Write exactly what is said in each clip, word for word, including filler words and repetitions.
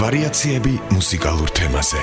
ვარიაციები მუსიკალურ თემაზე.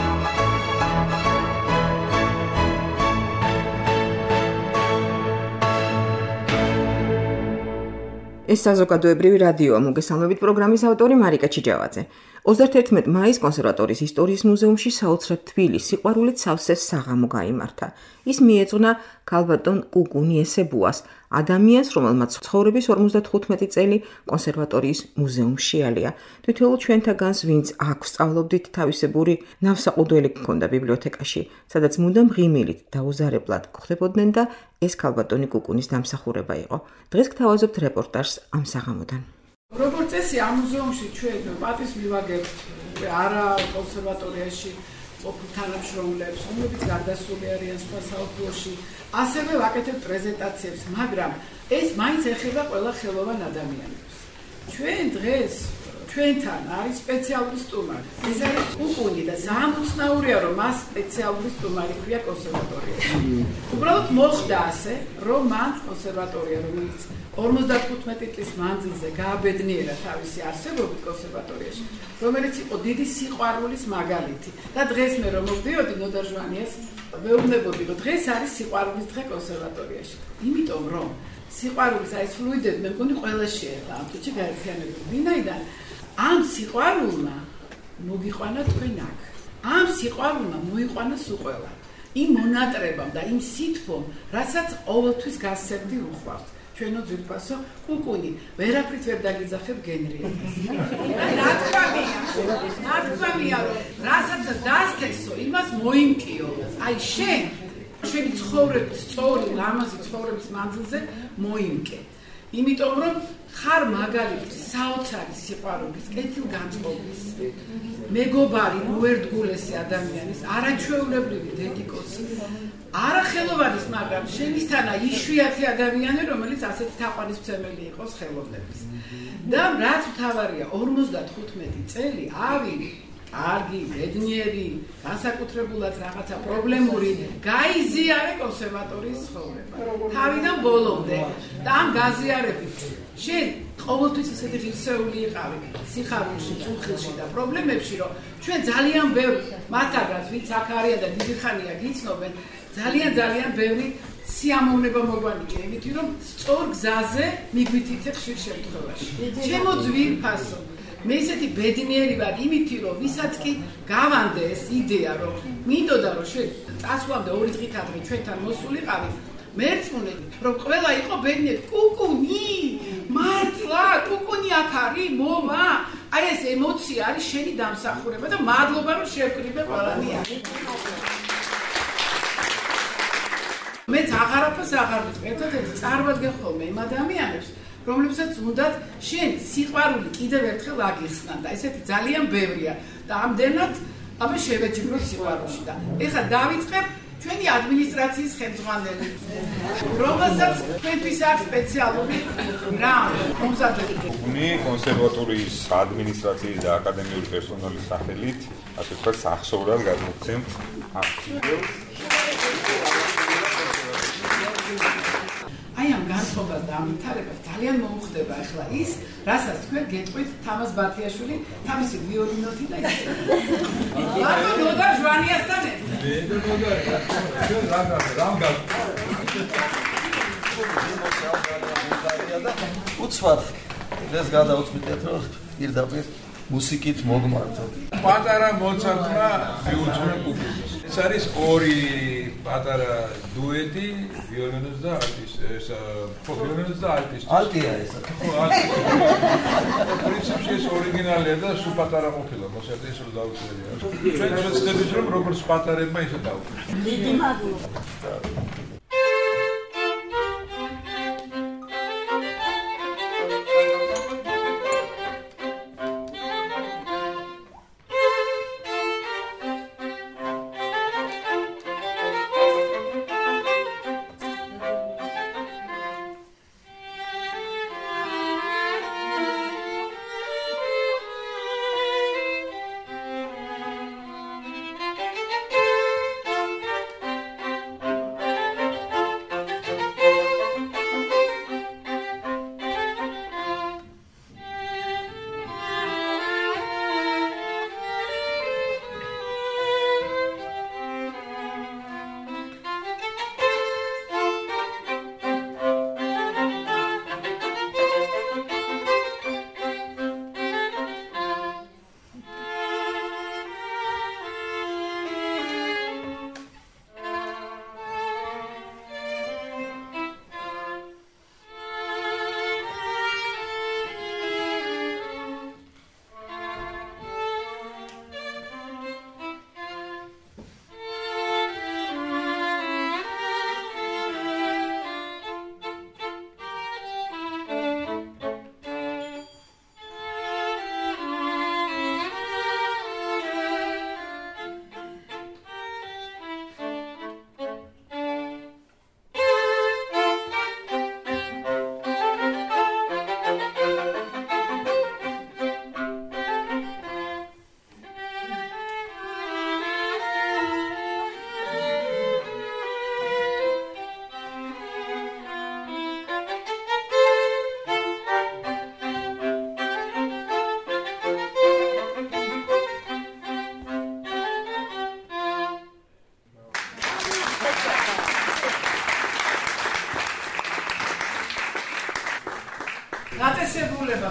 ეს საზოგადოებრივი რადიოა, მოგესალმებით პროგრამის ავტორი მარიკა ჩიჯავაძე. ოცდაერთი მაის კონსერვატორიის ისტორიის მუზეუმში საოცრად თბილი სიყვარულით სავსე საღამო გაიმართა. ის მიეძღვნა ქალბატონ კუკუნი ესებუას, ადამიანს, რომელმაც ცხოვრების ორმოცდათხუთმეტი წელი კონსერვატორიის მუზეუმში ალია. თითოეულ ჩვენთაგანს, ვინც აქვს სწავლობდით, თავისებური ნავსაყუდველი გქონდა ბიბლიოთეკაში, სადაც მუდამ ღიმილით დაუზარებლად გხვდებოდნენ და ეს ქალბატონი კუკუნის დამსახურება იყო. დღეს გთავაზობთ რეპორტაჟს ამ საღამოდან. როგორც წესი ამ მუზეუმში ჩვენ პატის მივაგებთ არა კონსერვატორიაში ყოფილ თანამშრომლებს, რომლებიც გარდასული არიან სხვა საოფლოში, ასევე ვაკეთებთ პრეზენტაციებს, მაგრამ ეს მაინც ეხება ყველა ხელოვან ადამიანებს. ჩვენ დღეს ჩვენთან არის სპეციალური სტუმარი. ეს არის კუკუნი და სამოცნაურია, რომ მას სპეციალური სტუმარი ქვია კონსერვატორიაში. უბრალოდ მოხდა ასე, რომ მან კონსერვატორია, რომელიც ორმოცდათხუთმეტი წლის მანძილზე გააბედნიერა თავისი არსებობით კონსერვატორიაში, რომელიც იყო დიდი სიყვარულის მაგალითი. და დღეს მე რომ მოვდიოდი ნოდარჟვანიას, მეუბნებოდი, რომ დღეს არის სიყვარულის დღე კონსერვატორიაში. იმიტომ რომ სიყვარულის აი ეს ფლუიდები მე მგონი ყველა შეერთა ამ თვეში გაერთიანებული. ვინაიდან ამ სიყვარულმა მოგიყვანა თქვენ აქ. ამ სიყვარულმა მოიყვანა სულ ყველა. იმ მონატრებამ და იმ სითბომ, რასაც ყოველთვის გასცემდი უყვართ. ჩვენო ძვირფასო კუკუნი, ვერაფრით ვერ დაგიძახებ გენრიეტას. ნათქვამია, ნათქვამია, რომ რასაც დასთესო, იმას მოიმკიო. აი შენ, შენი ცხოვრების სწორი, ლამაზი ცხოვრების მანძილზე მოიმკე. იმიტომ რომ ხარ მაგალითი საოცარი სიყვარულის, კეთილგანწყობის, მეგობარი, უერთგულესი ადამიანის, არაჩვეულებრივი დედიკოსი, არა ხელოვანის, მაგრამ შენისთანა იშვიათი ადამიანი, რომელიც ასეთი თაყვანისმცემელი იყოს ხელოვნების. და რაც მთავარია, ორმოცდათხუთმეტი წელი ავი კარგი, ბედნიერი, განსაკუთრებულად რაღაცა პრობლემური, გაიზიარე კონსერვატორიის ცხოვრება. თავიდან ბოლომდე და ამ გაზიარებით შენ ყოველთვის ისეთი ღირსეული იყავი სიხარულში, წუხილში და პრობლემებში, რომ ჩვენ ძალიან ბევრი მათაგას, ვინც აქ არიან და დიდი ხანია გიცნობენ, ძალიან ძალიან ბევრი სიამოვნება მოგვანიჭე, იმით რომ სწორ გზაზე მიგვითითე ხშირ შემთხვევაში. ჩემო ძვირფასო, მე ისეთი ბედნიერი ვარ იმითი, რომ ვისაც კი გავანდე ეს იდეა, რომ მინდოდა რომ შენ წასვლამდე ორი დღით ადრე ჩვენთან მოსულიყავი, მერწმუნები, რომ ყველა იყო ბედნიერი. კუკუნი, მართლა, კუკუნი აქ არის, მოვა. აი ეს ემოცია არის შენი დამსახურება და მადლობა რომ შევკრიბე ყველანი აქ. მეც აღარაფერს აღარ ვიტყვი, ერთად წარმოადგენ ხოლმე იმ ადამიანებს, რომლებსაც უნდათ შენ სიყვარული კიდევ ერთხელ აგიხსნან და ესეთი ძალიან ბევრია და ამდენად აბა შევეჯიბროთ სიყვარულში და ეხლა დავიწყებ ჩვენი ადმინისტრაციის ხელმძღვანელი, რომელსაც თქვენთვის აქვს სპეციალური რამ მომზადებული. კუკუნი კონსერვატორიის ადმინისტრაციის და აკადემიური პერსონალის სახელით, ასე ვთქვათ, სახსოვრად გადმოგცემთ ამ ციგელს. აი ამ განწყობას და ამ ვითარებას ძალიან მოუხდება ახლა ის, რასაც თქვენ გეტყვით თამაზ ბათიაშვილი თავისი ვიოლინოთი და ის. ლაკო ნოდა ჟვანიასთან ერთად. მე ნოდა ჩვენ რაგა რამგა. უცბად დღეს გადაუწყვეტეთ რომ პირდაპირ მუსიკით მოგმართო. პატარა მოცარტმა მიუძღვნა კუკუნს. ეს არის ორი პატარა დუეტი, ვიოლინოს და ალტის, ეს ვიოლინოს და ალტის. ალტია ეს. ხო, ალტი. პრინციპში ეს ორიგინალია და სულ პატარა ყოფილა, მოსერტი ეს რო დაუწერია. ჩვენ შეცდებით რომ როგორც პატარებმა ისე დაუწერა. დიდი მადლობა.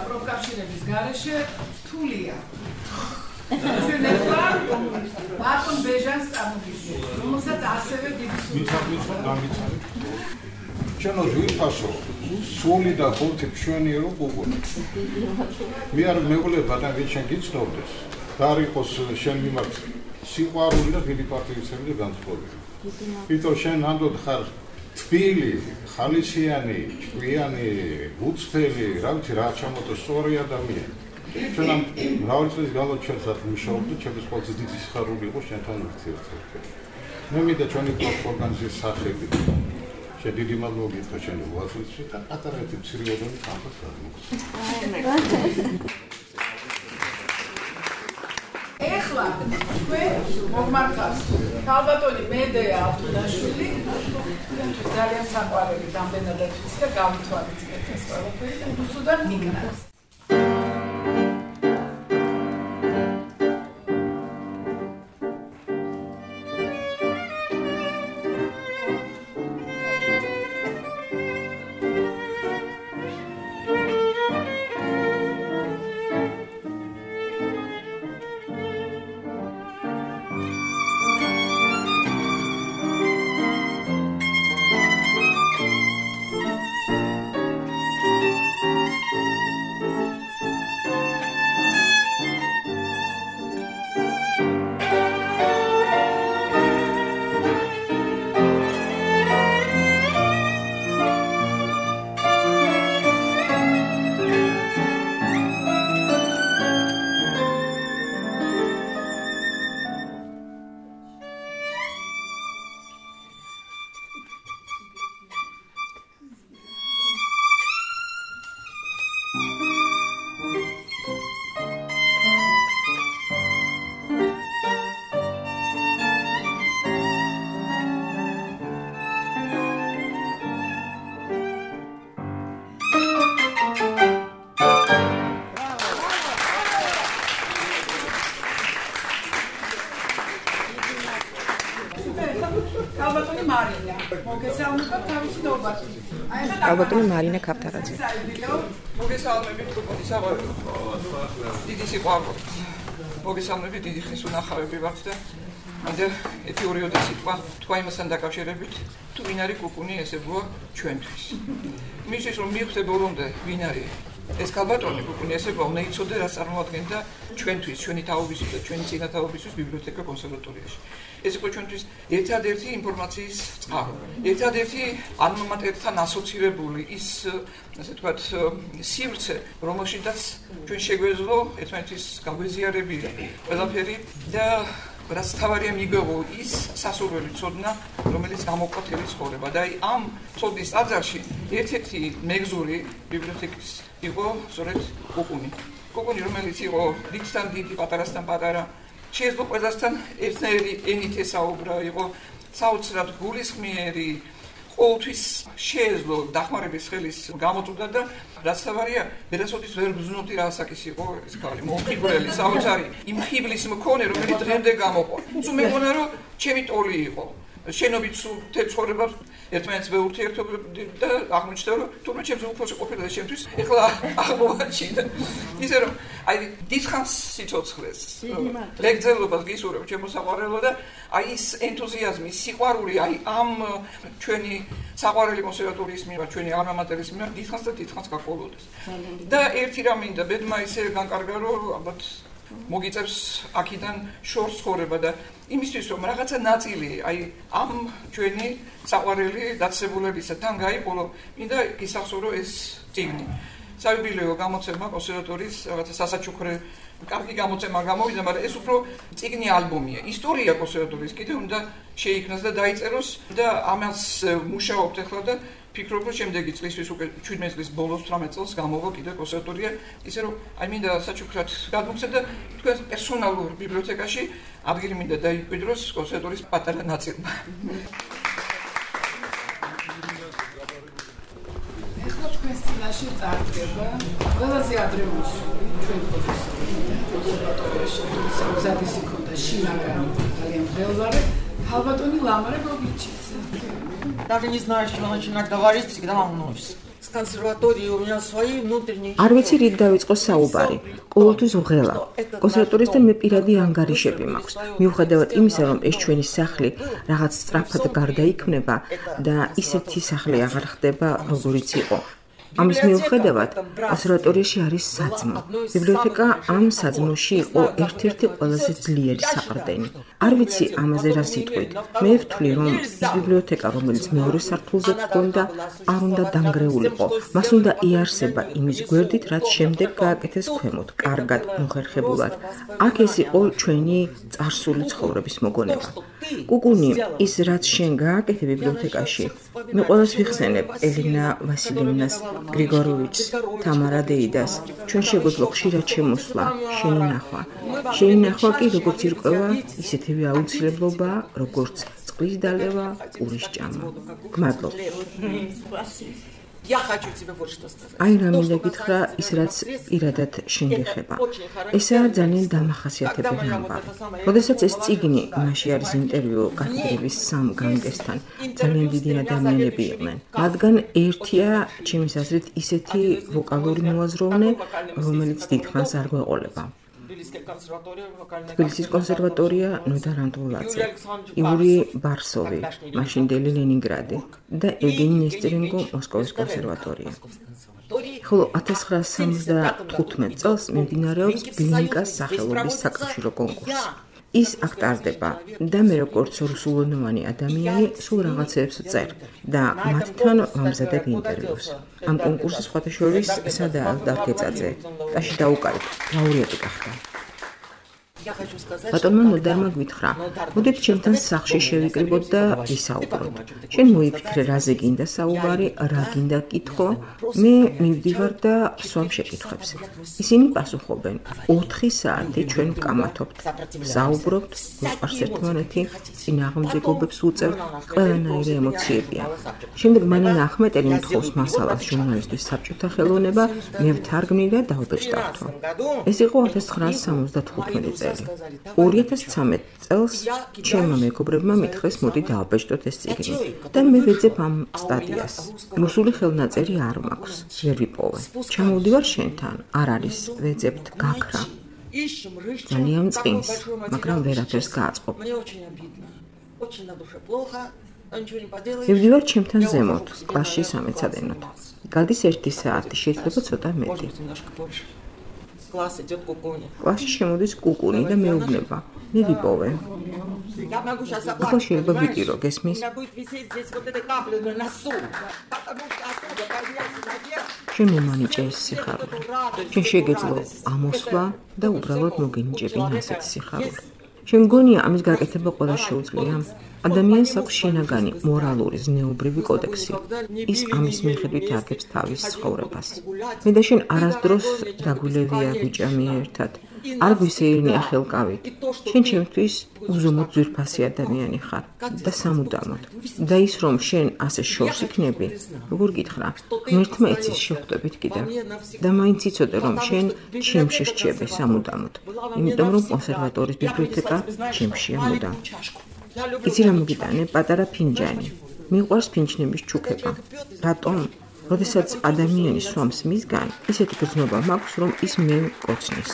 პროფკავშირების გარეშე რთულია. ჩვენ ახლა მარტონ ბეჟანს წარმოგიდგენთ, რომელსაც ასევე დიდი მიცავთ გამიცავთ. ჩვენ ვიფასო სული და ხუთი ჩვენიო უგონი. მე არ მეუბნება და ვიჩენ გიცნობდეს. და არ იყოს შენ მიმართ სიყვარული და დიდი პატრიოტიზმი და განწყობილი. იმიტომ შენ ამდენ ხარ თბილი, ხალისიანი, ჭკვიანი, უცხელი, რა ვიცი რა ჩამოტო სწორი ადამიანი. ჩვენ ამ მრავალი წლის განმავლობაში ჩვენსაც მუშაობდით, ჩემთვის ყველაზე დიდი სიხარული იყო შენთან ურთიერთობა. მე მინდა ჩვენი ორგანიზაციის სახელი შედიდი მადლობა გითხრა შენ უახლოესი და ატარებთ ცირიოდენი კამპას გადმოგცემ. ეხლა თქვენ მოგმართავს ქალბატონი მედეა აბდულაშვილი ძალიან საყვარელი რამდენადაც ვიცი და გავითვალისწინეთ ეს ყველაფერი და უსუდან მიგნას. ალბათონი მარინა ქაფთარაძე. მოგესალმებით გოგონი საყვარელი. დიდი სიყვარული. მოგესალმებით დიდი ხნის უნახავები ვართ და მინდა ერთი ორიოდე სიტყვა თქვა იმასთან დაკავშირებით თუ ვინ არის კუკუნი ესებოა ჩვენთვის. მისთვის რომ მივხვდე ბოლომდე ვინ არის ეს ქალბატონი კუკუნი ესებოა უნდა იცოდე რა წარმოადგენდა ჩვენთვის ჩვენი თაობისთვის და ჩვენი წინათაობისთვის ბიბლიოთეკა კონსერვატორიაში. ეს იყო ჩვენთვის ერთადერთი ინფორმაციის წყარო. ერთადერთი ანონიმატორთან ასოცირებული ის ასე ვთქვათ სივრცე, რომელშიც ჩვენ შეგვეძლო ერთმანეთის გაგვეზიარები ყველაფერი და რაც თავარია მიგვეღო ის სასურველი ცოდნა, რომელიც გამოყვა თელი ცხოვრება და აი ამ ცოდნის ტაძარში ერთ-ერთი მეგზური ბიბლიოთეკის იყო სწორედ კუკუნი. კუკუნი, რომელიც იყო დიდთან დიდი, პატარასთან პატარა შეეძლო ყველასთან ერთნაირი ენით ესაუბრა, იყო საოცრად გულისხმიერი, ყოველთვის შეეძლო დახმარების ხელის გამოწვდა და რაც თავარია, ვერასოდეს ვერ გზნობდი რა ასაკის იყო ეს ქალი, მომხიბვლელი, საოცარი, იმ ხიბლის მქონე, რომელიც დღემდე გამოყვა. სულ მეგონა რომ ჩემი ტოლი იყო. შენობით სულ თეცხორება ერთმანეთს ვეურთიერთობდი და აღმოჩნდა რომ თურმე ჩემს უფროსი ყოფილა ჩემთვის ეხლა აღმოვაჩინე ისე რომ აი დიდხანს სიცოცხლეს რეგზელობას გისურვებ ჩემო საყვარელო და აი ის ენთუზიაზმი სიყვარული აი ამ ჩვენი საყვარელი კონსერვატორიის მიერ ჩვენი ალმა-მატერის მიერ დიდხანს და დიდხანს გაგყოლოდეს და ერთი რამ მინდა ბედმა ისე განკარგა რომ ალბათ მოგიწევს აქიდან შორს ცხოვრება და იმისთვის რომ რაღაცა ნაწილი აი ამ ჩვენი საყვარელი დაწესებულებისთან გაიყოლო მინდა გისახსოვრო ეს წიგნი საიუბილეო გამოცემა კონსერვატორიის რაღაცა სასაჩუქრე კარგი გამოცემა გამოვიდა მაგრამ ეს უფრო წიგნი ალბომია ისტორია კონსერვატორიის კიდე უნდა შეიქმნას და დაიწეროს და ამას მუშაობთ ახლა და ფიქრობ რომ შემდეგი წლისთვის უკვე შვიდმეტი წლის ბოლოს თვრამეტ წელს გამოვა კიდე კონსერვატორია ისე რომ აი მინდა საჩუქრად გადმოგცემ და თქვენ პერსონალურ ბიბლიოთეკაში ადგილი მინდა დაიკვიდროს კონსერვატორიის პატარა ნაწილმა ეხლა თქვენს წინაშე წარდგება ყველაზე ადრეული ჩვენ კონსერვატორიაში სამზადისი ქონდა შინაგანი ძალიან მღელვარე ქალბატონი ლამარე გოგიჩიძე. Даже не знаю, с чего начинать говорить, всегда волнуюсь. консерватории у меня свои внутренние. არ ვიცი რით დავიწყო საუბარი. ყოველთვის ვღელავ. კონსერვატორისთან მე პირადი ანგარიშები მაქვს. მიუხედავად იმისა, რომ ეს ჩვენი სახლი რაღაც სწრაფად გარდაიქმნება და ისეთი სახლი აღარ ხდება, როგორიც იყო. ამის მიუხედავად, კონსერვატორიაში არის საძმო. ბიბლიოთეკა ამ საძმოში იყო ერთ-ერთი ყველაზე ძლიერი საყრდენი. არ ვიცი ამაზე რა სიტყვით. მე ვთვლი, რომ ის ბიბლიოთეკა, რომელიც მეორე სართულზე გქონდა, არ უნდა დანგრეულიყო. მას უნდა იარსება იმის გვერდით, რაც შემდეგ გააკეთეს ქვემოთ, კარგად, მოხერხებულად. აქ ეს იყო ჩვენი წარსული ცხოვრების მოგონება. კუკუნი, ის რაც შენ გააკეთე ბიბლიოთეკაში, მე ყველას ვიხსენებ ელინა ვასილიევნას გრიგოროვიჩს, თამარა დეიდას. ჩვენ შეგვეძლო ხშირად შემოსვლა, შენი ნახვა. შენი ნახვა კი როგორც ირკვევა, ისეთივე აუცილებლობაა, როგორც წყლის დალევა, პურის ჭამა. გმადლობ. Я хочу тебе вот что сказать. აი რა მინდა გითხრა ის რაც პირადად შენ გეხება. ესაა ძალიან დამახასიათებელი ამბავი. როდესაც ეს წიგნი, მასში არის ინტერვიუ კათედრების სამ გამგესთან, ძალიან დიდი ადამიანები იყვნენ. მათგან ერთია, ჩემის აზრით, ისეთი ვოკალური მოაზროვნე, რომელიც დიდხანს არ გვეყოლება. თბილისის კონსერვატორია ნოდა რანდღულაძე, იური ბარსოვი, მაშინდელი ლენინგრადი და ევგენი ნესტერენკო მოსკოვის კონსერვატორია. ხოლო ათას ცხრაასი სამოცდათხუთმეტ წელს მიმდინარეობს ბლინკას სახელობის საკავშირო კონკურსი. ის აქ ტარდება და მე როგორც რუსულენოვანი ადამიანი სულ რაღაცებს ვწერ და მათთან ვამზადებ ინტერვიუს. ამ კონკურსის სხვათა შორის სადაა დარგეწაძე, ტაში დაუკარეთ, ლაურეატი გახდა. ბატონმა ნოდარმა გვითხრა, მოდით ჩემთან სახლში შევიკრიბოთ და ვისაუბროთ. შენ მოიფიქრე, რაზე გინდა საუბარი, რა გინდა კითხო, მე მივდივარ და ვსვამ შეკითხვებს. ისინი პასუხობენ, ოთხი საათი ჩვენ ვკამათობთ, ვსაუბრობთ, გვიყვარს ერთმანეთი, წინააღმდეგობებს ვუწევთ, ყველანაირი ემოციებია. შემდეგ მანანა ახმეტელი მთხოვს მასალას ჟურნალისტვის საბჭოთა ხელოვნება, მე ვთარგმნი და დავბეჭდავთო. ეს იყო ათას ცხრაასი სამოცდათხუთმეტი წელი. ორი ათას ცხრამეტ წელს ჩემმა მეგობრებმა მითხრეს მოდი დავაბეჭდოთ ეს წიგნი და მე ვეძებ ამ სტატიას. რუსული ხელნაწერი არ მაქვს, ვერ ვიპოვე. ჩამოვდივარ შენთან, არ არის, ვეძებთ გაქრა. ძალიან წყინს, მაგრამ ვერაფერს გააწყობ. მივდივარ ჩემთან ზემოთ, კლასში სამეცადენოთ. გადის ერთი საათი, შეიძლება ცოტა მეტი. Класс идет кукуня. კლასში შემოდის კუკუნი და მეუბნება. მე ვიპოვე. Я могу сейчас ახლა შეიძლება ვიტირო, გესმის? У меня будет висеть здесь вот эта капля на носу. Потому что оттуда подняться наверх. შენ მომანიჭე ეს სიხარული. შენ შეგეძლო ამოსვლა და უბრალოდ მოგენიჭებინა ასეთი სიხარული. შენ გონია ამის გაკეთება ყველა შეუძლია? ადამიანს აქვს შინაგანი მორალური ზნეობრივი კოდექსი. ის ამის მიხედვით აგებს თავის ცხოვრებას. მე და შენ არასდროს დაგვილევია ბიჭამი ერთად. არ გვისეირნია ხელკავით. შენ ჩემთვის უზომოდ ძვირფასი ადამიანი ხარ და სამუდამოდ. და ის რომ შენ ასე შორს იქნები, როგორ გითხრა, ღმერთმა იცის შეხვდებით კიდევ. და მაინც იცოდე რომ შენ ჩემში რჩები სამუდამოდ. იმიტომ რომ კონსერვატორის ბიბლიოთეკა ჩემშია მუდამ. იცი რა მოგიტანე, პატარა ფინჯანი. მიყვარს ფინჯნების ჩუქება. რატომ? როდესაც ადამიანი სვამს მისგან, ისეთი გრძნობა მაქვს, რომ ის მე მკოცნის.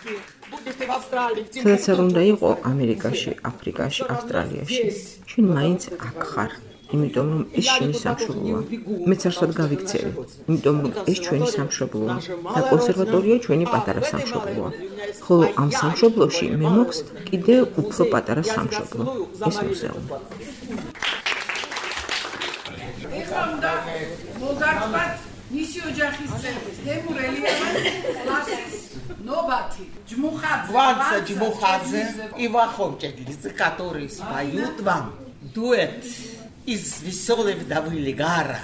სადაც არ უნდა იყო ამერიკაში, აფრიკაში, ავსტრალიაში. შენ მაინც აქ ხარ. იმიტომ რომ ეს შენი სამშობლოა. მეც არსად გავიქცევი, იმიტომ რომ ეს ჩვენი სამშობლოა და კონსერვატორია ჩვენი პატარა სამშობლოა. ხოლო ამ სამშობლოში მე მოქვს კიდევ უფრო პატარა სამშობლო, ეს მუზეუმი. ეხლა უნდა მოგარწმათ მისი ოჯახის წევრის დემურ ელიევან კლასის ნობათი ჯმუხაძე Ванца Джмухадзе и Вахомчек, которые споют вам дуэт из веселой вдовы Лигара.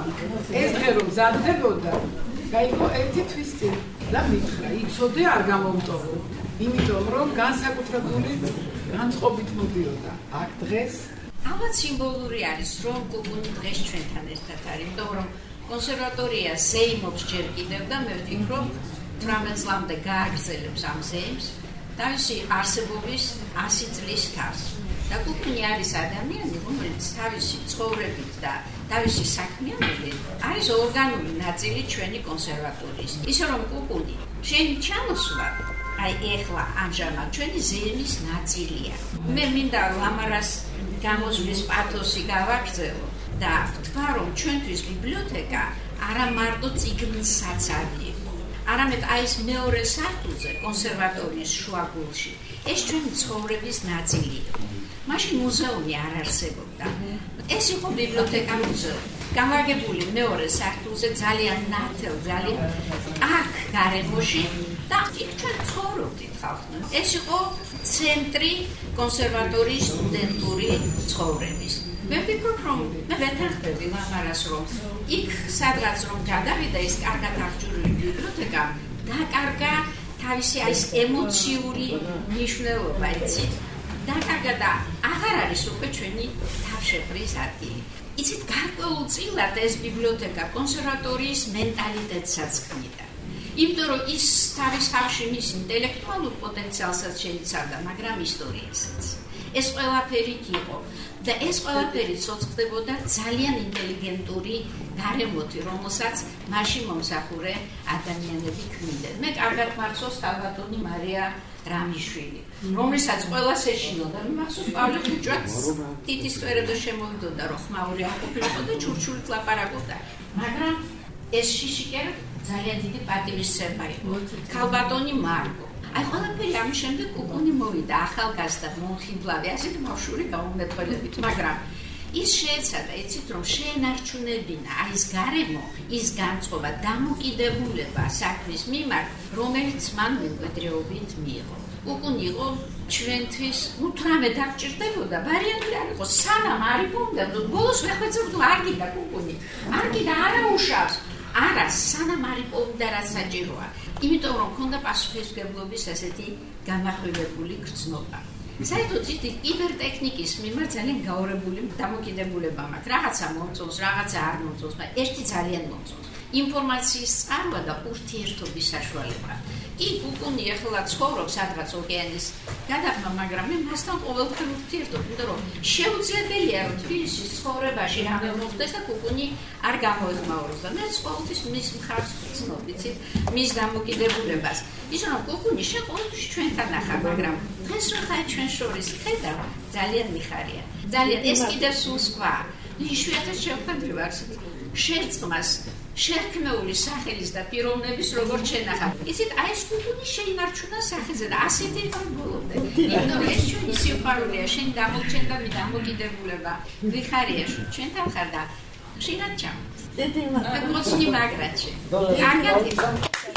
ეს დღე რომ მზადდებოდა, გაიგო ერთი თვის წინ და მითხრა, იცოდე არ გამომტოვო, იმიტომ რომ განსაკუთრებული განწყობით მოდიოდა. აქ დღეს ალბათ სიმბოლური არის, რომ კუკუნი დღეს ჩვენთან ერთად არის, იმიტომ რომ კონსერვატორია ზეიმობს ჯერ კიდევ და მე ვფიქრობ, თვრამეტ წლამდე გააგრძელებს ამ ზეიმს თავისი არსებობის ასი წლის თავს. და კუკუნი არის ადამიანი, რომელიც თავისი ცხოვრებით და თავისი საქმიანობით არის ორგანული ნაწილი ჩვენი კონსერვატორიის. ისე რომ კუკუნი შენი ჩამოსვლა აი ეხლა ამჟამად ჩვენი ზეიმის ნაწილია. მე მინდა ლამარას გამოსვლის პათოსი გავაგრძელო და ვთქვა, რომ ჩვენთვის ბიბლიოთეკა არა მარტო წიგნსაც არის, არამედ აი ეს მეორე სართულზე კონსერვატორიის შუაგულში ეს ჩვენი ცხოვრების ნაწილია. მაშინ მუზეუმი არ არსებობდა. ეს იყო ბიბლიოთეკა მუზეუმი. გამაგებული მეორე სართულზე ძალიან ნათელ, ძალიან აქ გარემოში და იქ ჩვენ ცხოვრობდით ხალხთან. ეს იყო ცენტრი კონსერვატორიის სტუდენტური ცხოვრების. მე ვფიქრობ, რომ მე ვეთანხმები ლამარას, რომ იქ სადღაც რომ გადავიდა ეს კარგად აღჭურვილი ბიბლიოთეკა, დაკარგა თავისი აი ეს ემოციური მნიშვნელობა, იცით? დაკარგა და აღარ არის უკვე ჩვენი თავშეყრის ადგილი. იცით, გარკვეულწილად ეს ბიბლიოთეკა კონსერვატორიის მენტალიტეტსაც ქმნიდა. იმიტომ რომ ის თავის თავში მის ინტელექტუალურ პოტენციალსაც შეიცავდა, მაგრამ ისტორიასაც. ეს ყველაფერი იყო და ეს ყველაფერი ცოცხლდებოდა ძალიან ინტელიგენტური გარემოთი, რომელსაც მაშინ მომსახურე ადამიანები ქმნიდნენ. მე კარგად მახსოვს ქალბატონი მარია რამიშვილი, რომელსაც ყველას ეშინოდა. მე მახსოვს პავლე ხუჭვაც თითის წვერედო შემოვიდოდა, რომ ხმაური არ ყოფილიყო და ჩურჩულით ლაპარაკობდა. მაგრამ ეს შიშიკე ძალიან დიდი პატივისცემა იყო. ქალბატონი მარგო. აი ყველაფერი ამის შემდეგ კუკუნი მოვიდა ახალგაზრდა მომხიბლავი, ასეთი ბავშვური გაუმეტყველებით, მაგრამ ის შეეცადა, იცით, რომ შეენარჩუნებინა აი ეს გარემო, ის განწყობა, დამოკიდებულება საქმის მიმართ, რომელიც მან მემკვიდრეობით მიიღო. კუკუნი იყო ჩვენთვის, ну თრამე დაგჭირდებოდა, ვარიანტი არ იყო, სანამ არ იპოვდა, ბოლოს ვეხვეწებდო, არ გიდა კუკუნი, არ გიდა, არა უშავს. არა, სანამ არ იპოვდა რაც საჭიროა. იმიტომ რომ ქონდა პასუხისმგებლობის ასეთი განახვილებული გრძნობა. საერთოდ ის კიბერტექნიკის მიმართ ძალიან გაორებული დამოკიდებულება მაქვს. რაღაცა მომწონს, რაღაცა არ მომწონს, მაგრამ ერთი ძალიან მომწონს. ინფორმაციის წყარვა და ურთიერთობის საშუალება. კი, კუკუნი ახლა ცხოვრობს სადღაც ოკეანის გადაღმა, მაგრამ მე მასთან ყოველდღე ურთიერთობ, იმიტომ რომ შეუძლებელია რომ თბილისის ცხოვრებაში რამე მოხდეს და კუკუნი არ გამოეხმაუროს და მე ყოველთვის მის მხარს ვცნობ, იცით, მის დამოკიდებულებას. ისე რომ კუკუნი შეყოლთვის ჩვენთან ახლა, მაგრამ დღეს რო ხარ ჩვენ შორის ხედავ, ძალიან მიხარია. ძალიან ეს კიდევ სულ სხვა. იშვიათად შევხვედრივ არსად შერწყმას შერქმეული სახელის და პიროვნების როგორც შენახა. იცით, აი ეს კუკუნი შეინარჩუნა სახეზე და ასეთი იყო ბოლომდე. იმიტომ ეს ჩვენი სიყვარულია, შენ დამოგჩენდა მე დამოკიდებულება. ვიხარია ჩვენთან ხარ და ხშირად ჩამ. დედი მაგ მოცნი მაგრაჩი. კარგად იყო.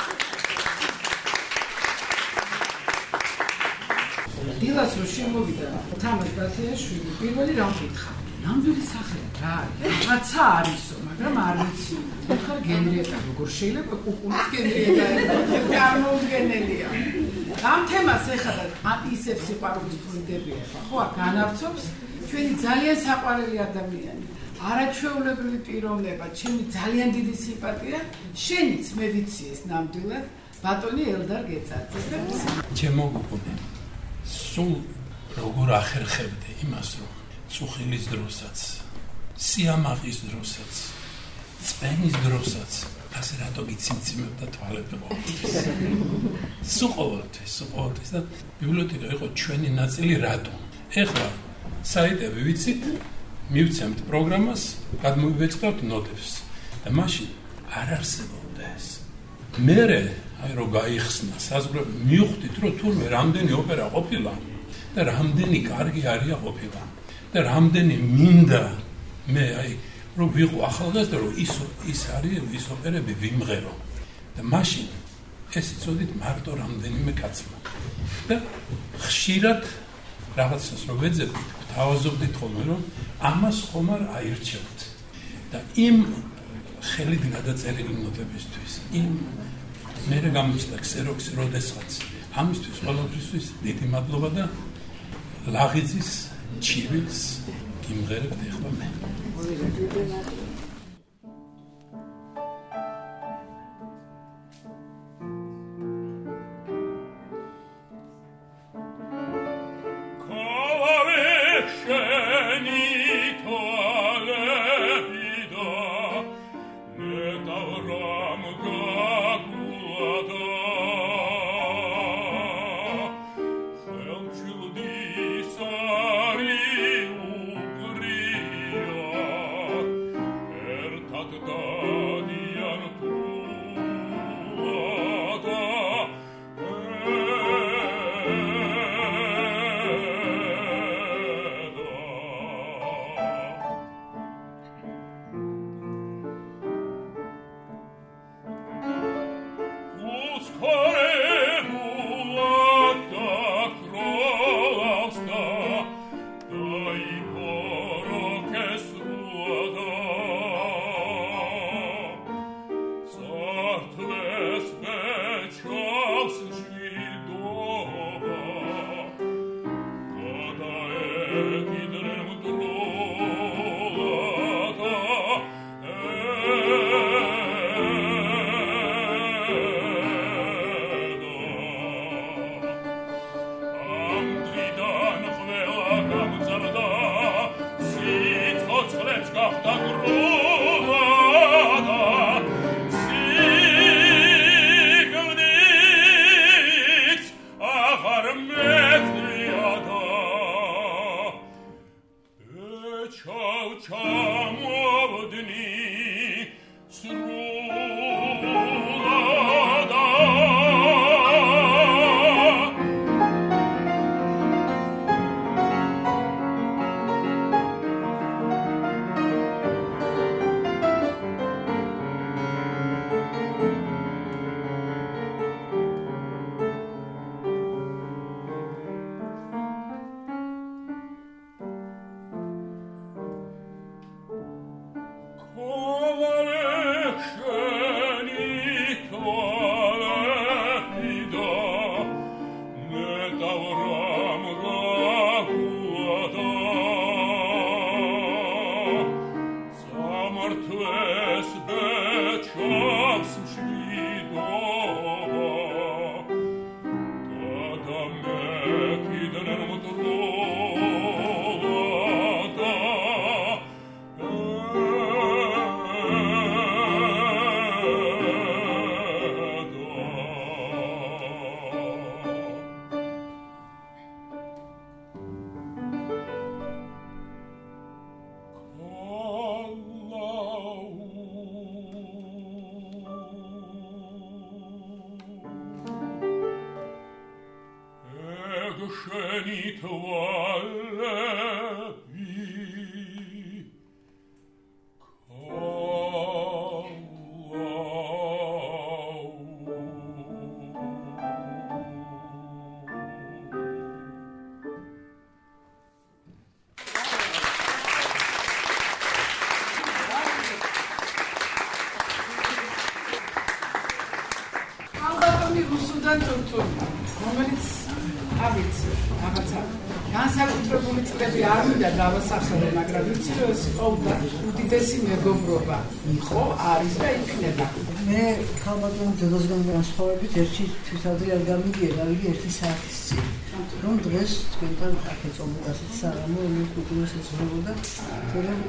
დილას რო შემოვიდა თამაზ ბათიაშვილი, პირველი რა ვკითხა? ნამდვილი სახე რა არის? რაღაცა არისო, მაგრამ არ ვიცი. ხარ გენრიეტა, როგორ შეიძლება კუკუნის გენრიეტა წარმოუდგენელია. ამ თემას ეხლა ამ ისევ სიყვარულის ფუნდებია, ხო, განავრცობს ჩვენი ძალიან საყვარელი ადამიანი. არაჩვეულებრივი პიროვნება, ჩემი ძალიან დიდი სიმპათია, შენიც მე ვიცი ეს ნამდვილად, ბატონი ელდარ გეწარწეს. ჩემო კუკუნი, სულ როგორ ახერხებდი იმას, რომ წუხილის დროსაც, სიამაყის დროსაც, წვენის დროსაც, ასე რატო გიციმციმებდა თვალები ყოველთვის. სულ ყოველთვის, სულ ყოველთვის და ბიბლიოთეკა იყო ჩვენი ნაწილი რატო. ეხლა საიტები ვიცით, მივცემთ პროგრამას, გადმოვიბეჭდავთ ნოტებს და მაშინ არ არსებობდა ეს. მერე აი რო გაიხსნა საზღვრები, მივხვდით, რომ თურმე რამდენი ოპერა ყოფილა და რამდენი კარგი არია ყოფილა. და რამდენი მინდა მე აი რომ ვიყო ახალგაზრდა რომ ის ის არის ის ოპერები ვიმღერო და მაშინ ეს იცოდით მარტო რამდენიმე კაცმა და ხშირად რაღაცას რომ ვეძებდით, თავაზობდით ხოლმე რომ ამას ხომ არ აირჩევთ და იმ ხელით გადაწერილი ნოტებისთვის. იმ მერე გამოსდა ქსეროქსი, როდესაც ამისთვის ყველაფრისთვის დიდი მადლობა და ლაღიძის ჩივილს იმღერებთ ახლა მე. განსაკუთრებული წლები არ მინდა დავასახელო, მაგრამ ვიცი რომ ეს იყო უდიდესი მეგობრობა იყო, არის და იქნება. მე ხალბატონ დედოსგან განსხვავებით ერთი თვითადრე არ გამიგია, გავიგე ერთი საათის წინ. რომ დღეს თქვენთან აქ ეწოდებათ საღამო, რომელიც კულტურის ეძღვნებოდა, თორემ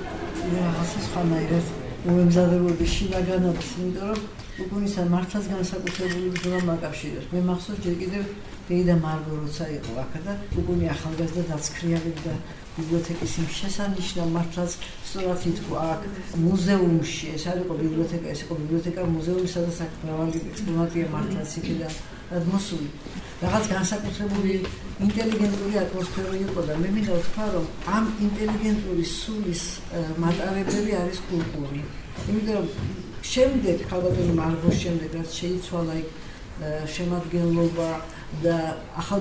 რაღაცა სხვანაირად მოემზადებოდი შინაგანად, იმიტომ რომ უკუნისა მართლაც განსაკუთრებული ბრძოლა მაკავშირებს. მე მახსოვს ჯერ კიდევ დეიდა მარგო როცა იყო აქ და უკუნი ახალგაზრდა დაცხრიალებდა ბიბლიოთეკის იმ შესანიშნავ მართლაც სწორად ითქვა აქ მუზეუმში, ეს არ იყო ბიბლიოთეკა, ეს იყო ბიბლიოთეკა მუზეუმი, სადაც აქ მრავალი ექსპონატია მართლაც იქიდან მოსული. რაღაც განსაკუთრებული ინტელიგენტური ატმოსფერო იყო და მე მინდა ვთქვა, რომ ამ ინტელიგენტური სულის მატარებელი არის კულტური. იმიტომ რომ შემდეგ ხალბატონი მარგოს შემდეგ რაც შეიცვალა იქ შემადგენლობა და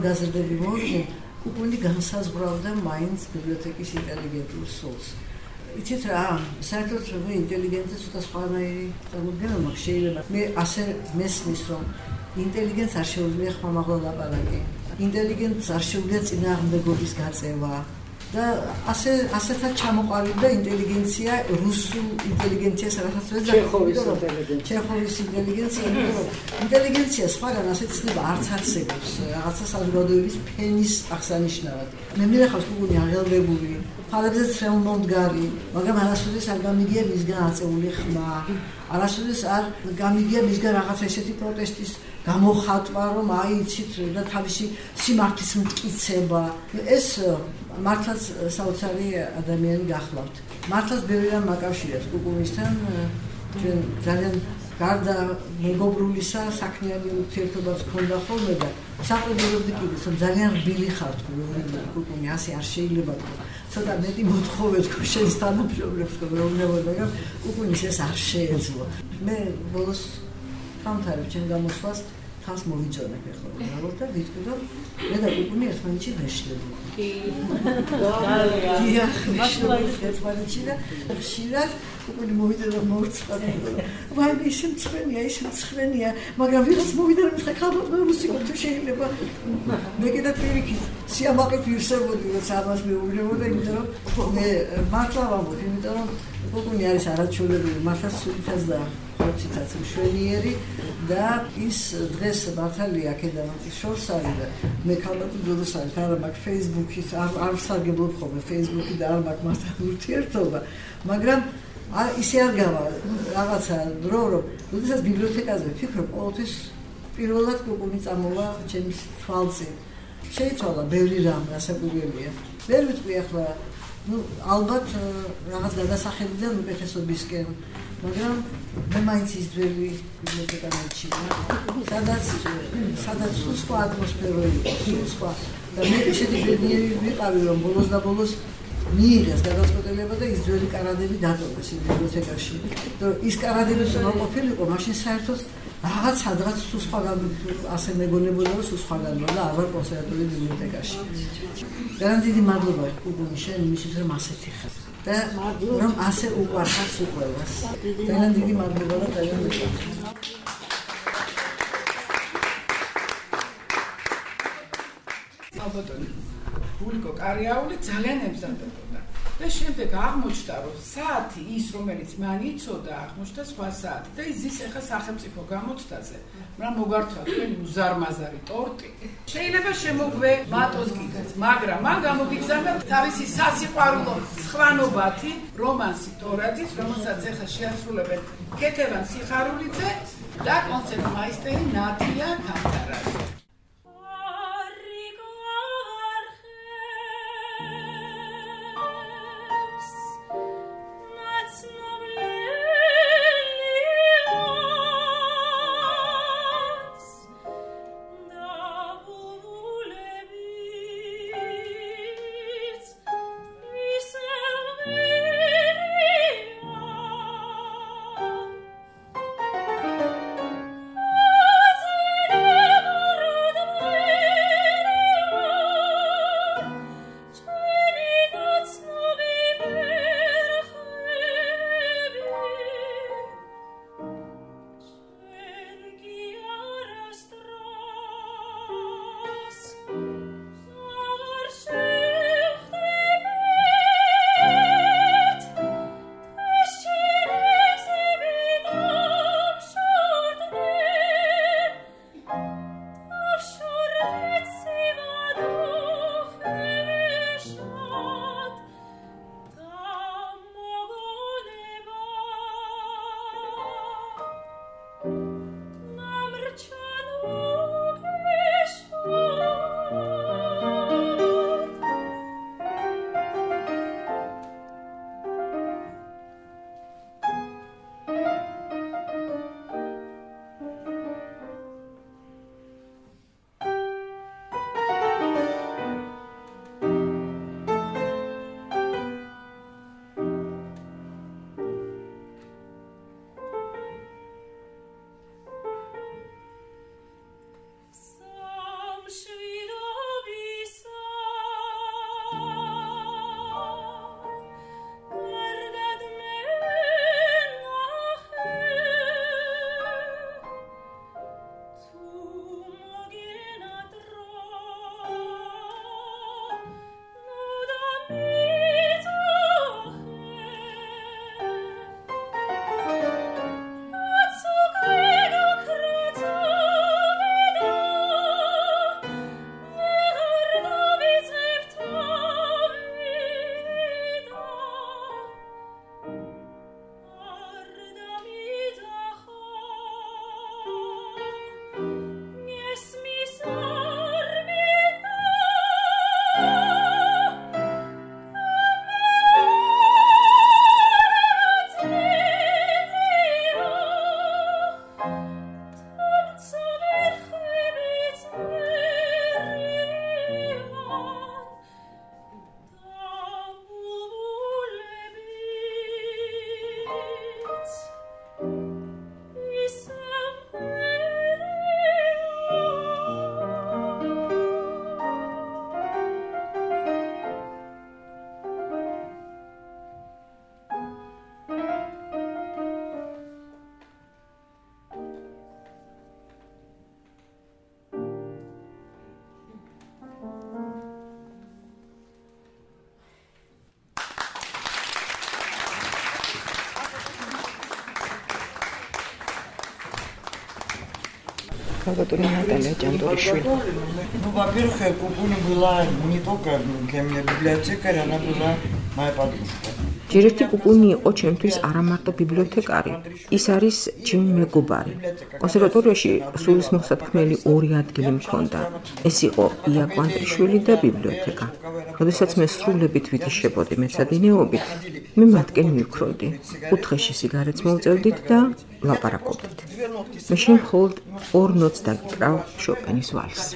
ახალგაზრდები მოიყვნენ, უკუნი განსაზღვრავდა მაინც ბიბლიოთეკის ინტელიგენტურ სულს. იცით რა, საერთოდ მე ინტელიგენცია ცოტა სხვანაირი წარმოდგენა მაქვს, შეიძლება მე ასე მესმის რომ ინტელიგენცია არ შეუძლია ხმამაღლა ლაპარაკი. ინტელიგენცია არ შეუძლია წინააღმდეგობის გაწევა. და ასე ასეთად ჩამოყალიბდა ინტელიგენცია რუსულ ინტელიგენციას რასაც ვეძახი ჩეხოვის ინტელიგენცია ჩეხოვის ინტელიგენცია ინტელიგენცია სხვაგან ასე ცნება არც არსებობს რაღაცა საზოგადოების ფენის აღსანიშნავად მე მივახავს გუგუნი აღელვებული ფალებზე ცრემლმომდგარი მაგრამ არასოდეს არ გამიგია მისგან აწეული ხმა არასოდეს არ გამიგია მისგან რაღაც ესეთი პროტესტის გამოხატვა რომ აი იცით და თავისი სიმართლის მტკიცება ეს მართლაც საოცარი ადამიანი გახლავთ. მართლაც ბევრი რამ მაკავშირებს კუკუმისთან, ჩვენ ძალიან გარდა მეგობრულისა საქმიანი ურთიერთობაც ქონდა ხოლმე და საყოველთაოდ კიდე რომ ძალიან რბილი ხართ კუკუმი, ასე არ შეიძლება თქო. ცოტა მეტი მოთხოვეთ თქო შენს თანამშრომლებს თქო რომ ნებოდა, კუკუმის ეს არ შეეძლო. მე ბოლოს გამთარებ ჩემ გამოსვლას თავს მოვიძონებ ახლა უბრალოდ და ვიტყვი რომ მე და კუკუმი ერთმანეთში ვეშლებოდი. კი. დიახ, მაშინ ერთმანეთში და ხშირად კუკუმი მოვიდა და მოვწყვეტ. ვაი, ისე მცხრენია, ისე მცხრენია, მაგრამ ვიღაც მოვიდა და მითხრა ქალბატონო მე რუსი თუ შეიძლება. მე კიდე პირიქით სიამაყით ვირსებოდი რომ ამას მეუბნებოდა, იმიტომ რომ მე მართლა ვამბობ, იმიტომ რომ კუკუმი არის არაჩვეულებრივი, მართლა სულითაც და ხორცითაც მშვენიერი და ის დღეს მართალია აქედან შორს არის და მე ქალბატონ ძოდოს არის არა მაქვს Facebook-ის არ ვსარგებლობ ხოლმე Facebook-ი და არ მაქვს მასთან ურთიერთობა მაგრამ ისე არ გავა რაღაცა დრო რომ როდესაც ბიბლიოთეკაზე ვფიქრობ ყოველთვის პირველად კუკუმი წამოვა ჩემს თვალზე შეიცვალა ბევრი რამ რასაკვირველია ვერ ვიტყვი ახლა ну ალბათ რაღაც გადასახედიდან უკეთესობისკენ მაგრამ მე მაინც ის ძველი ბიბლიოთეკა მეჩინა სადაც სადაც სხვა ატმოსფერო იყო სხვა და მე ისეთი ბედნიერი ვიყავი რომ ბოლოს და ბოლოს მიიღეს გადაწყვეტილება და ის ძველი კარადები დატოვეს იმ ბიბლიოთეკაში და ის კარადები რომ ყოფილიყო მაშინ საერთოდ რაღაც სადღაც სხვაგან ასე მეგონებოდა რომ სხვაგან და აღარ კონსერვატორი ბიბლიოთეკაში ძალიან დიდი მადლობა კუკუმი შენ იმისთვის რომ ასეთი ხარ და რომ ასე უყვარხარ სიყვარულს ძალიან დიდი მადლობა და ძალიან მადლობა ალბათ გულიკო კარიაული ძალიან ემზადებოდა და შემდეგ აღმოჩნდა რომ საათი ის რომელიც მან იცოდა აღმოჩნდა სხვა საათი და ის ახლა სახელმწიფო გამოცდაზე მაგრამ მოგართვა თქვენი უზარმაზარი ტორტი შეიძლება შემოგვე მატოს კიდეც მაგრამ მან გამოგიგზავნა თავისი სასიყვარულო სხვანობათი რომანსი თორაძის რომელსაც ახლა შეასრულებენ კეთევან სიხარულიძე და კონცერტმაისტერი ნათია ქანთარაძე Oh ქალბატონი ნატალია ჭანდურიშვილი. Ну, во-первых, Кукуни была не только ко мне библиотекарь, она была моя подружка. ჯერერთი კუკუნი იყო ჩემთვის არა მარტო ბიბლიოთეკარი, ის არის ჩემი მეგობარი. კონსერვატორიაში სულის მოსათქმელი ორი ადგილი მქონდა. ეს იყო ია კვანტრიშვილი და ბიბლიოთეკა. როდესაც მე სრულებით ვიტიშებოდი მეცადინეობით, მე მათკენ მივქროდი. კუთხეში სიგარეტს მოვწევდით და ლაპარაკობდით. მე შემხოლოდ ორ ნოტს დაგიკრავ შოპენის ვალსს.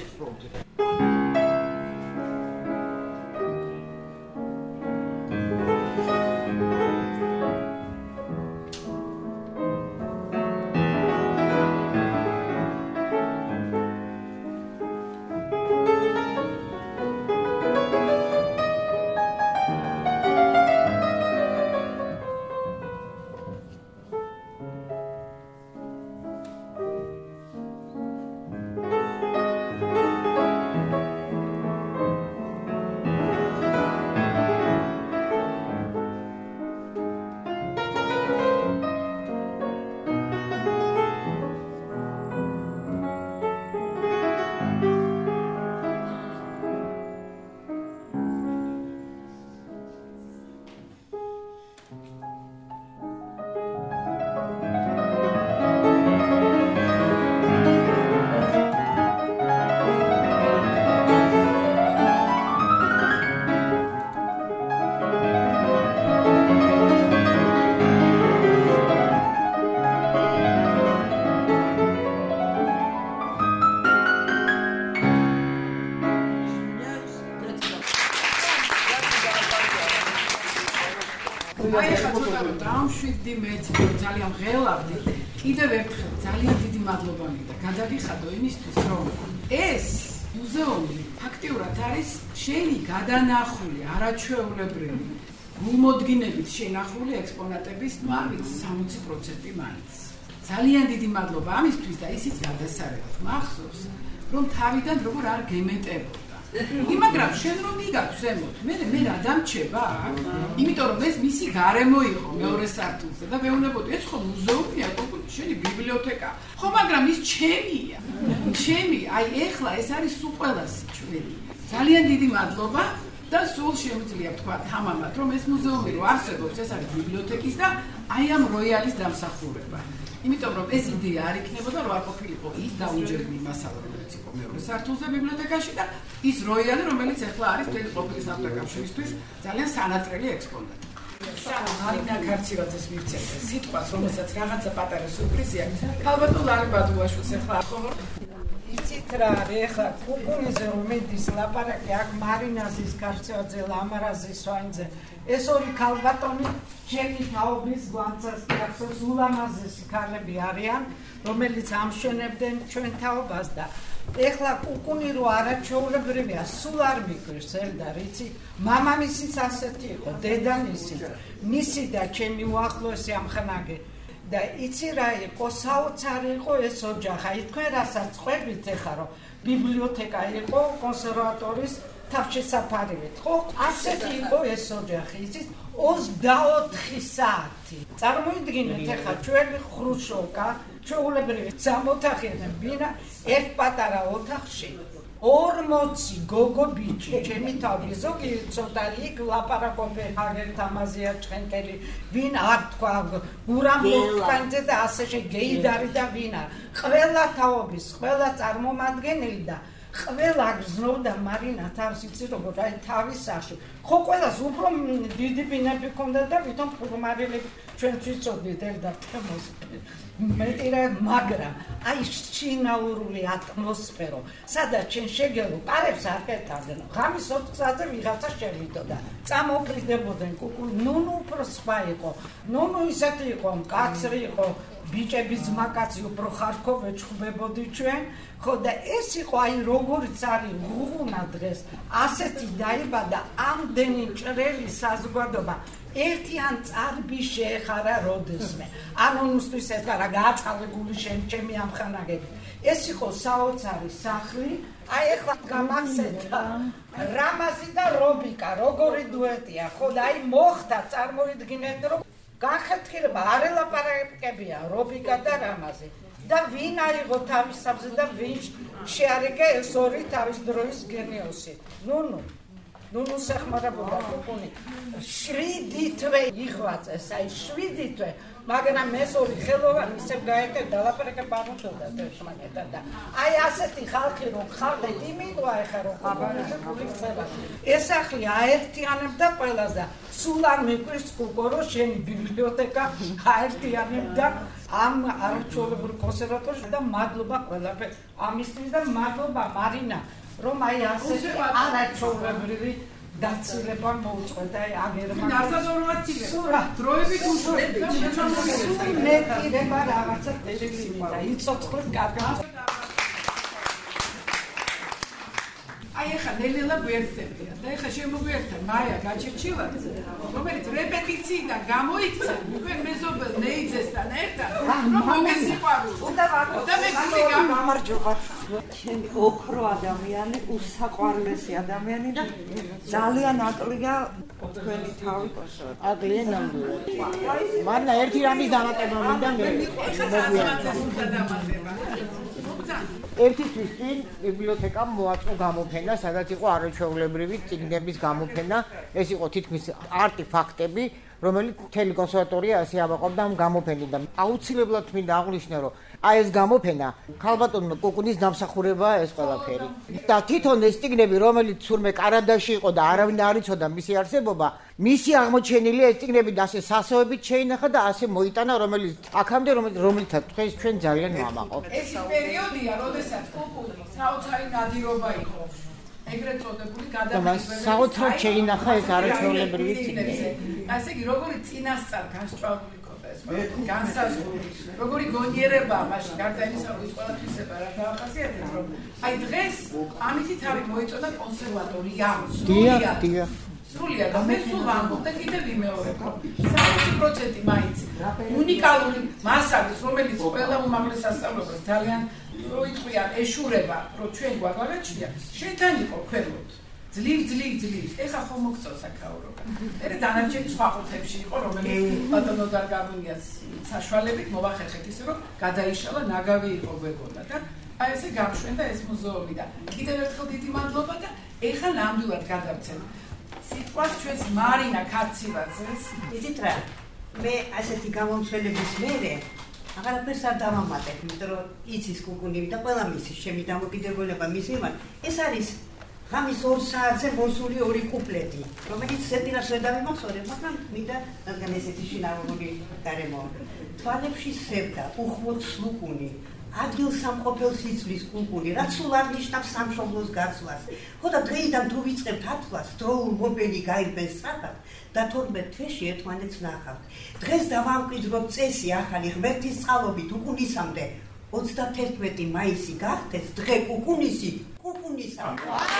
აი ახლა ცოტა რომ დავშვიდდი მეც რომ ძალიან ღელავდი კიდევ ერთხელ ძალიან დიდი მადლობა მინდა გადავიხადო იმისთვის რომ ეს მუზეუმი ფაქტიურად არის შენი გადანახული არაჩვეულებრივი გულმოდგინებით შენახული ექსპონატების ნუ არ ვიცი სამოცი პროცენტი მაინც ძალიან დიდი მადლობა ამისთვის და ისიც გადასარევად მახსოვს რომ თავიდან როგორ არ გემეტებოდა იმაგრამ შენ რომ მიგაქვს ზემოთ მე მე რა დამჩება იმიტომ რომ ეს მისი გარემო იყო მეორე სართულზე და მეუბნებოდი ეს ხო მუზეუმია კუკუნი შენი ბიბლიოთეკა ხო მაგრამ ის ჩემია ჩემი აი ეხლა ეს არის სულ ყველასი ჩვენი ძალიან დიდი მადლობა და სულ შემიძლია თქვა თამამად რომ ეს მუზეუმი რო არსებობს ეს არის ბიბლიოთეკის და აი ამ როიალის დამსახურება იმიტომ რომ ეს იდეა არ იქნებოდა რომ არ ყოფილიყო ის დაუჯერმი მასალა რომელიც იყო მეორე სართულზე ბიბლიოთეკაში და ის როიალი რომელიც ახლა არის თელი ყოფილი სამწაკავშირისთვის ძალიან სანატრელი ექსპონატი. მარინა ქარცივაძეს მივცემდა სიტყვას რომელსაც რაღაცა პატარა სურპრიზი აქვს. ქალბატონ ლარი ბადუაშვილს ახლა ხო იცით რა ახლა კუკუნიზე რომ მედის ლაპარაკი აქ მარინაზის ქარცევაძე ლამარაზის ვაინზე ეს ორი ქალბატონი ჩემი თაობის გვანცას გახსოვს ულამაზესი ქალები არიან რომელიც ამშვენებდნენ ჩვენ თაობას და ეხლა კუკუნი რო არაჩვეულებრივია სულ არ მიგვირს ელდა რიცი მამამისიც ასეთი იყო დედამისი მისი და ჩემი უახლოესი ამხნაგე და იცი რა იყო საოცარი იყო ეს ოჯახი აი თქვენ რასაც ყვებით ეხლა რომ ბიბლიოთეკა იყო კონსერვატორის თავშესაფარებით ხო ასეთი იყო ეს ოჯახი იცით ოცდაოთხი საათი წარმოიდგინეთ ეხლა ჩვენი ხრუშოვკა ჩვეულებრივი სამოთახიანი ბინა ერთ პატარა ოთახში ორმოცი გოგო ბიჭი ჩემი თავი ზოგი ცოტა იქ ლაპარაკობენ აგერთ ამაზია ჭხენკელი ვინ არ თქვა გურამ მოქმედე და ასე შეგეიდარი და ვინა ყველა თაობის ყველა წარმომადგენელი და ყველა გზნობდა მარინა თავს იცი როგორ აი თავის სახში ხო ყველას უფრო დიდი ბინები ქონდა და ვითომ ფორმალები ჩვენ ვიცოდით ერთა თემოს მეტი რა მაგრამ აი შინაურული ატმოსფერო სადაც ჩვენ შეგელო პარებს არ კეთავდნენ ღამის ოთხ საათზე ვიღაცა შევიდოდა წამოფრიდებოდნენ კუკუ ნუნუ უფრო სხვა იყო ნუნუ ისეთი იყო კაცრი იყო ბიჭების ძმაკაცი უფრო ხარკო ვეჩხუბებოდი ჩვენ ხო და ეს იყო აი როგორიც არის ღუღუნა დღეს ასეთი დაიბადა ამდენი ჭრელი საზოგადოება ერთიან წარბი შეეხარა როდესმე ანუ უსთვის ეს რა გააწყალებული შენ ჩემი ამხანაგები ეს იყო საოცარი სახლი აი ეხლა გამახსენდა რამაზი და რობიკა როგორი დუეტია ხო და აი მოხდა წარმოიდგინეთ რომ განხეთქილება არ ელაპარაკებია რობიკა და რამაზი და ვინ აიღო თავისთავზე და ვინ შეარიგა ეს ორი თავის დროის გენიოსი. ნუ ნუ ნუ სახმარებოდა კუკუნი. შვიდი თვე იღვაწეს, აი შვიდი თვე. მაგრამ ეს ორი ხელოვანი ისევ გაეკეთა ლაპარაკება ამოწოდა ერთმანეთთან და აი ასეთი ხალხი რომ ხალხეთ იმიგვა ეხა რომ აბანეზე გული ხდება. ეს სახლი აერთიანებდა ყველას და სულ არ მეკვირს კუკორო შენი ბიბლიოთეკა აერთიანებდა ამ არაჩვეულებრივ კონსერვატორს და მადლობა ყველაფერ ამისთვის და მადლობა მარინა რომ აი ასეთი არაჩვეულებრივი დაცილება მოუწყვეტა აგერმა ნაზადორმაცილება სურა დროებით უშორდება მეტირება რაღაცა ტელევიზია და იცოცხლებ კარგად აი ახლა ნელ-ნელა გვერდებია და ახლა შემოგვერთა მაია გაჩერჩილაძე რომელიც რეპეტიციიდან გამოიქცა უკვე მეზობელ ნეიძესთან ერთად რომ მოგესიყვარულო და მე გული გამარჯობათ ჩემი ოქრო ადამიანი უსაყვარლესი ადამიანი და ძალიან აკლია თქვენი თავი კონსერვატორი აკლია ნამდვილად მარნა ერთი რამის დამატება მინდა მე ერთისთვის წინ ბიბლიოთეკამ მოაწყო გამოფენა, სადაც იყო არაჩვეულებრივი წიგნების გამოფენა. ეს იყო თითქმის არტიფაქტები, რომელიც მთელი კონსერვატორია ასე ავაყოფდა ამ გამოფენიდან. აუცილებლად მინდა აღვნიშნო, რომ აი ეს გამოფენა ქალბატონმა კუკუნის დამსახურებაა ეს ყველაფერი. და თვითონ ეს წიგნები, რომელიც თურმე კანადაში იყო და არავინ არ იცოდა მისი არსებობა, მისი აღმოჩენილი ეს წიგნები და ასე სასოებით შეინახა და ასე მოიტანა, რომელიც აქამდე რომელთაც თქვენ ჩვენ ძალიან ვამაყობ. ეს პერიოდია, როდესაც კუკუნი საოცარი ნადირობა იყო. ეგრეთ წოდებული გადაყენებები საოცრად შეინახა ეს არაჩვეულებრივი წიგნები. ასე იგი როგორი წინასწარ განსწავლული ქონდა ეს განსაზღვრული როგორი გონიერება მაშინ გარდა იმისა რომ ის ყველაფრის რა დაახასიათებს რომ აი დღეს ამითით არის მოიწოდა კონსერვატორია სრულიად სრულიად და მე სულ ვამბობ და კიდევ ვიმეორებ რომ სამოცი პროცენტი მაინც უნიკალური მასალის რომელიც ყველა უმაღლეს სასწავლებლებს ძალიან როიტყვიან ეშურება რომ ჩვენ გვაგვარაჩია შენთან იყო ქვემოთ ძლივ ძლივ ძლივ ეხა ხომ მოგწევს აქაურობა მე დანარჩენი სხვა ყუთებში იყო რომელიც ბატონო და გამონიას საშუალებით მოვახერხეთ ისე რომ გადაიშალა ნაგავი იყო გვეგონა და აი ესე გამშვენდა ეს მუზეუმი და კიდევ ერთხელ დიდი მადლობა და ეხა ნამდვილად გადავცემ სიტყვას ჩვენს მარინა ქარცივაძეს იცით რა მე ასეთი გამომცველების მერე აღარაფერს არ დავამატებ, იმიტომ რომ იცის კუკუნი და ყველა მისის ჩემი დამოკიდებულება მის მიმართ. ეს არის ღამის ორ საათზე მოსული ორი კუპლეტი, რომელიც ზეპირას ვერ დავიმახსოვრე, მაგრამ მინდა რადგან ესეთი შინაური გარემო. თვალებში სევდა უხვოც ლუკუნი, ადგილსამყოფელს იცვლის კუკუნი, რაც სულ არ ნიშნავს სამშობლოს გაცვლას. ხო და დღეიდან თუ ვიწყებთ ათვლას, დროულ მობილი გაიგებს სწრაფად და თორმეტ თვეში ერთმანეთს ნახავთ. დღეს დავამკვიდროთ წესი ახალი ღმერთის წყალობით უკუნისამდე ოცდათერთმეტი მაისი გახდეს დღე კუკუნისი კუკუნისამდე.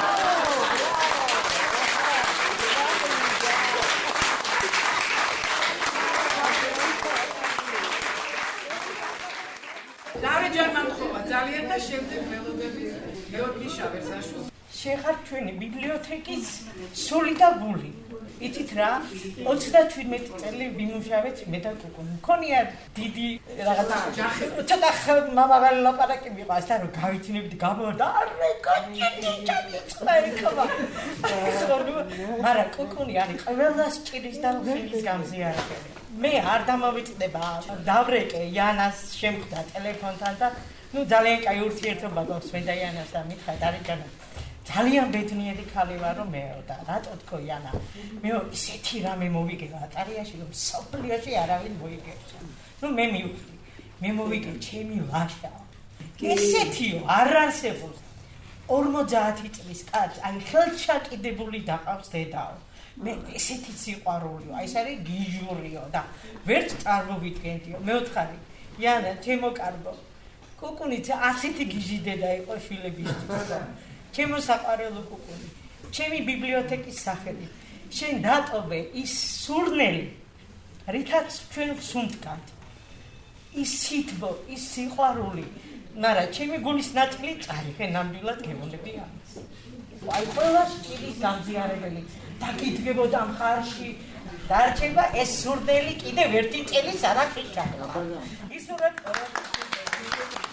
ჯარმანხობა ძალიან და შემდეგ მელოდები გეორგი შავერსაშვილს შეხარ ჩვენი ბიბლიოთეკის სული და გული. იცით რა, ოცდაჩვიდმეტი წელი ვიმუშავეთ მე და კუკუნი. მქონია დიდი რაღაცა ჯახი. ცოტა მამაღალი ლაპარაკი მიყვა, ასთან რომ გავითინებდი გამოვარდა. არე კოჭი ჩაიწყება. მაგრამ კუკუნი არის ყველას ჭირის და ხილის გამზიარებელი. მე არ დამოვიწყდება, დავრეკე იანას შემხვდა ტელეფონთან და ნუ ძალიან კაი ურთიერთობა გვაქვს მე და იანას და მითხრა დარიჯანა ძალიან ბედნიერი ქალი ვარ რომ მეო და რატო თქო იანა მეო ისეთი რამე მოვიგე ატარიაში რომ სოფლიოში არავინ მოიგებს ნუ მე მივხვდი მე მოვიგე ჩემი ლაშა ესეთიო არ არსებობს ორმოცდაათი წლის კაცი აი ხელჩაკიდებული დაყავს დედაო მე ესეთი სიყვარულიო აი ეს არის გიჟურიო და ვერც წარმოვიდგენდიო მეოთხარი იანა ჩემო კარბო კუკუნიც ასეთი გიჟი დედა იყო შვილებისთვის ჩემო საყვარელო კუკუნი ჩემი ბიბლიოთეკის სახელი შენ დატოვე ის სურნელი რითაც ჩვენ ვსუნთქავთ ის სითბო ის სიყვარული მაგრამ ჩემი გულის ნაწილი წაიღე ნამდვილად გემონები ამას აი ყველა ჭირის გამზიარებელი დაგიდგებოდა მხარში დარჩება ეს სურნელი კიდევ ერთი წელი სარაკის ჩაკლა ისურვებ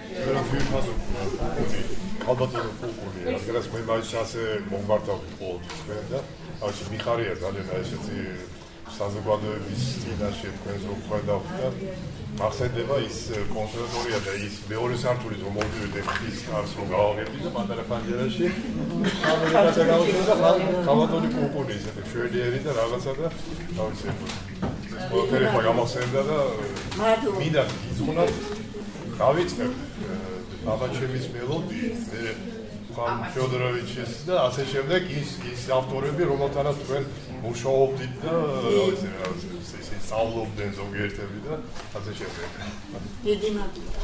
რა ვიფასო ალბათ უკუნი რადგანაც მე მაინც ასე მომმართავდი ყოველთვის თქვენ და ასე მიხარია ძალიან ესეთი საზოგადოების წინაშე თქვენს რომ ხვდავთ და ახსენდება ის კონსერვატორია და ის მეორე სართულის რომ მოვიდეთ ის კარს რომ გავაღებდი და პატარა ფანჯერაში ამაზე გავუშვი და ხალხური კუკუნი ესეთი შვედიერი და რაღაცა და თავისი ყველაფერი ხო გამახსენდა და მინდა იცხუნათ დავიწყებ ბაბაჩემის მელოდი მე ხან ფიოდოროვიჩის და ასე შემდეგ ის ის ავტორები რომელთანაც თქვენ მუშაობდით და ისე ისე სწავლობდნენ ზოგიერთები და ასე შემდეგ. დიდი მადლობა.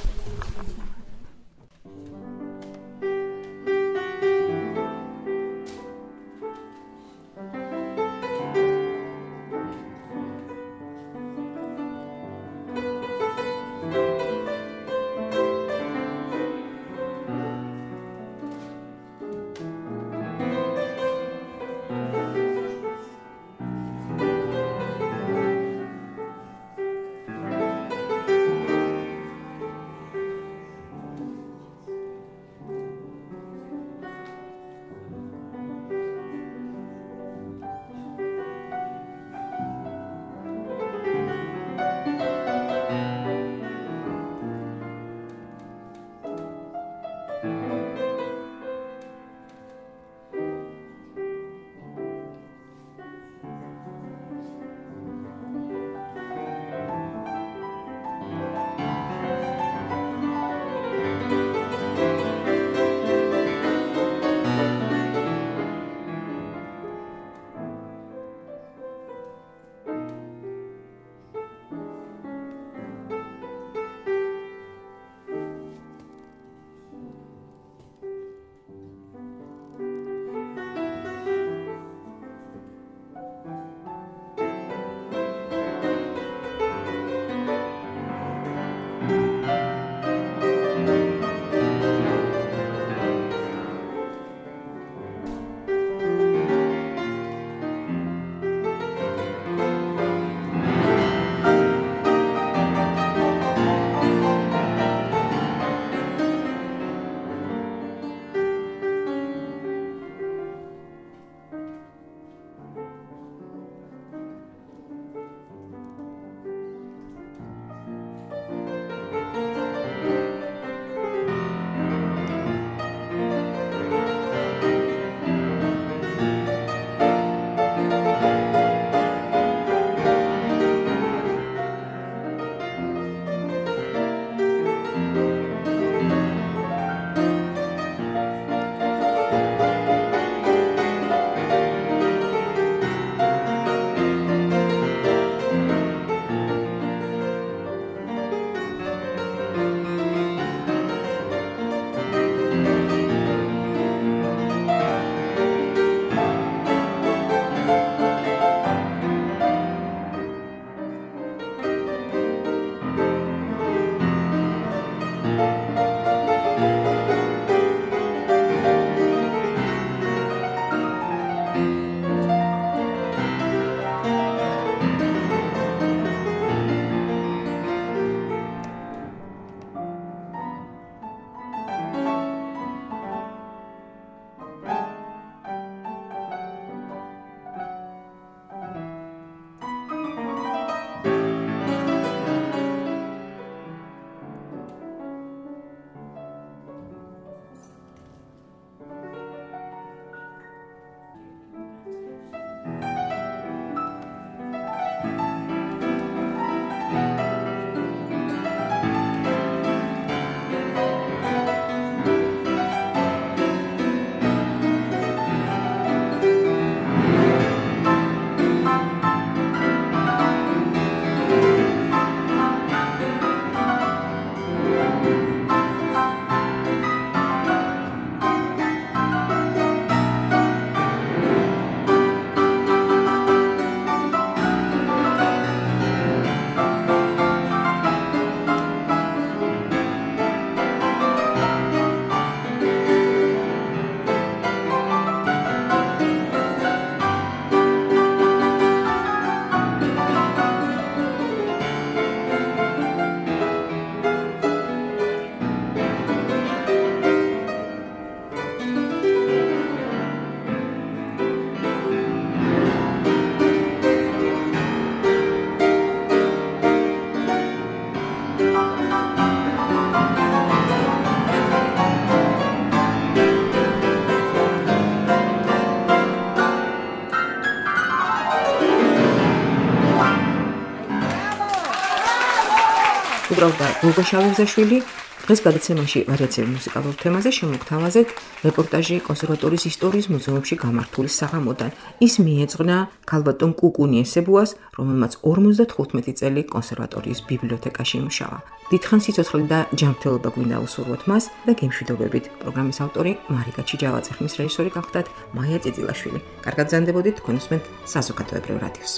უბრალდა გოგა შავებზაშვილი. დღეს გადაცემაში ვარიაციები მუსიკალურ თემაზე შემოგთავაზეთ რეპორტაჟი კონსერვატორიის ისტორიის მუზეუმში გამართული საღამოდან. ის მიეძღვნა ქალბატონ კუკუნიეს სებუას, რომელმაც ორმოცდათხუთმეტი წელი კონსერვატორიის ბიბლიოთეკაში იმუშავა. დიდხან სიცოცხლე და ჯანმრთელობა გვინდა უსურვოთ მას და გემშვიდობებით. პროგრამის ავტორი მარიკა ჩიჯავაძე, ხმის რეჟისორი გახლდათ მაია წიწილაშვილი. კარგად გრძანდებოდით, თქვენ უსმენთ საზოგადოებრივ რადიოს.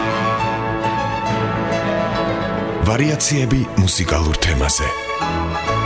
ვარიაციები მუსიკალურ თემაზე.